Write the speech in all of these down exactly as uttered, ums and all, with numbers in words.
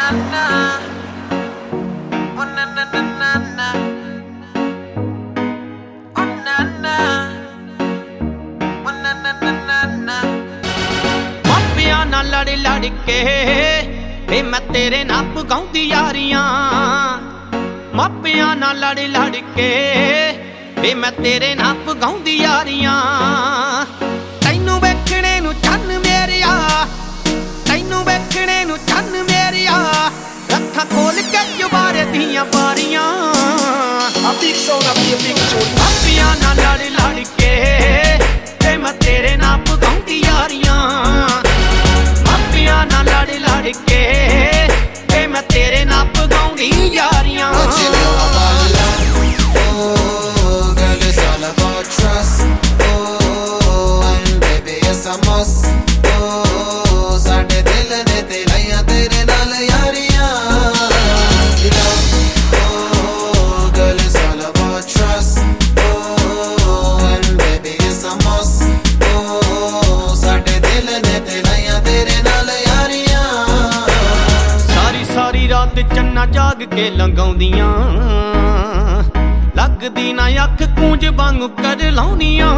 लड़ लड़ के वे मैं तेरे नाल पगाउंदी यारियां मापियां नाल लड़ लड़ के वे मैं तेरे नाल पगाउंदी यारियां तैनू वेखणे नू चन्न मेरिया तैनू वेखणे नू चन्न मेरिया रखा खोल के जुबारे दियां बारियां मापियां नाल लड़ लड़ के वे मैं तेरे नाल पगाउंदी यारियां ना लड़ लड़ के वे मैं तेरे नाल पगाउंदी यारियां रात चन्ना जाग के लंघाउंदियां लगदी ना अख कूंज वांग कर लाउंदियां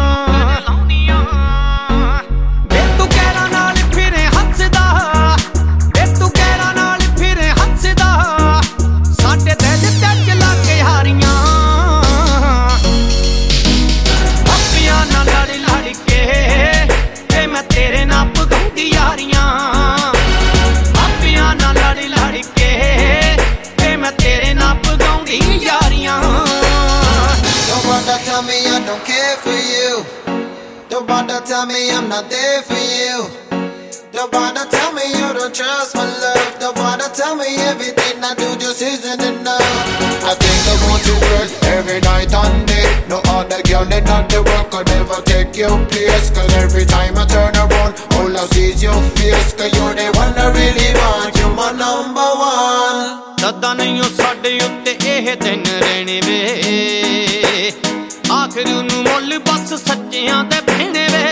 वे तू कहरा नाल फिरे हंसदा वे तू कहरा नाल फिरे हंसदा साडे दिल ते चला के हारियां मापियां नाल लड़ लड़ के वे मैं तेरे नाल पगाउंदी यारियां मापियां नाल लड़ लड़ के वे मैं तेरे नाल पगाउंदी Yaariyan Don't wanna tell me I don't care for you. Don't wanna tell me I'm not there for you. Don't wanna tell me you don't trust my love. Don't wanna tell me everything I do just isn't enough. I think I want you girl every night and day. No other girl in all the world could ever take your place. Cause every time I turn around all I see is your face. Cause you're the one I really want. You're my number one. सदा नहीं हो साडे उत्ते एह दिन रहने वे आखिर नू मुल बस सच्चियां ते भेणे वे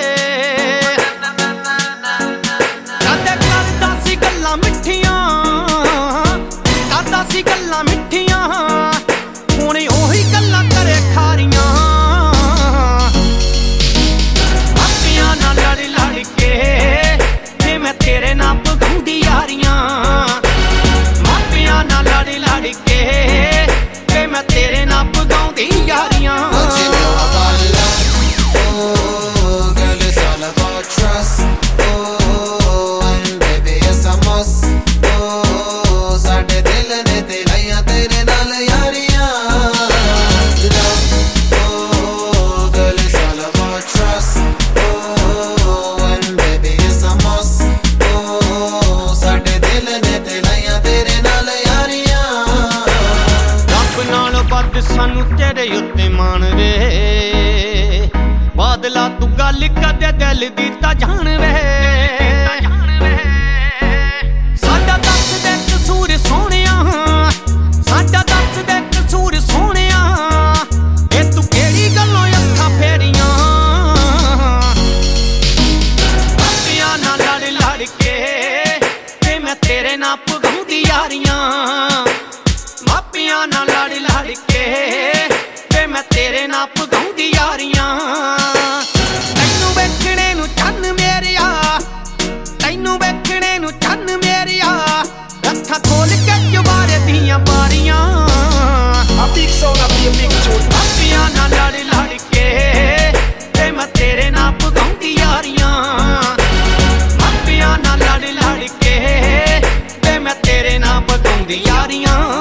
कदे करदा सी गल्लां मिठियां करदा सी गल्लां मिठियां हुण ओही गल्लां करे खारियां मापियां नाल लड़ लड़ के वे मैं तेरे नाल पगाउंदी यारियां ना लड़ लड़ के वे मैं तेरे नाल पगाउंदी यारियां सानू तेरे उत्ते मान वे बादला तू गल कदे दिल दी तां जान वे साडा दस दे कसूर सोहणिया साडा दस दे कसूर सोहणिया ए तू केड़ी गल्लों अखां फेरियां मापियां नाल लड़ लड़ के ते मैं तेरे नाल पगाउंदी यारियां मापियां नाल लड़ लड़ के वे मैं तेरे नाल पगाउंदी यारियां तैनू वेखणे नू चन्न मेरिया तैनू वेखणे नू चन्न मेरिया रखा खोल के जुबारे दियां बारियां मापियां नाल लड़ लड़ के वे मैं तेरे नाल पगाउंदी यारियां मापियां नाल लड़ लड़ के वे मैं तेरे नाल पगाउंदी यारियां